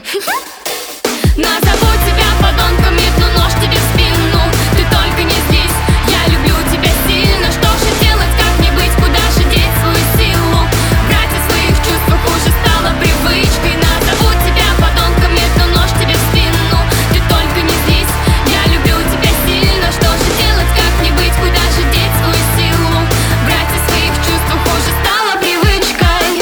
Назову тебя подонком, метну нож тебе в спину. Ты только не злись, я люблю тебя сильно. Что же делать, как не быть, куда же деть свою силу? Брать о своих чувствах уже стало привычкой. Назову тебя подонком, метну нож тебе в спину. Ты только не злись, я люблю тебя сильно. Что же делать, как не быть, куда же деть свою силу? Брать о своих чувствах уже стало привычкой.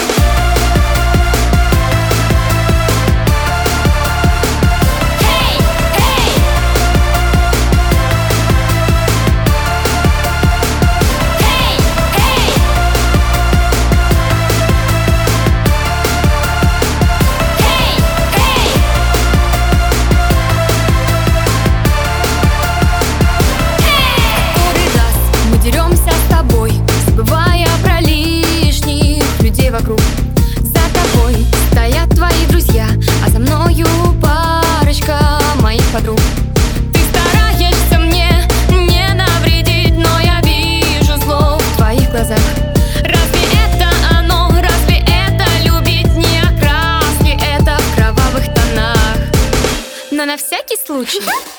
Деремся с тобой, забывая про лишних людей вокруг. За тобой стоят твои друзья, а за мною парочка моих подруг. Ты стараешься мне не навредить, но я вижу зло в твоих глазах. Разве это оно? Разве это любить? Не о краске, это в кровавых тонах. Но на всякий случай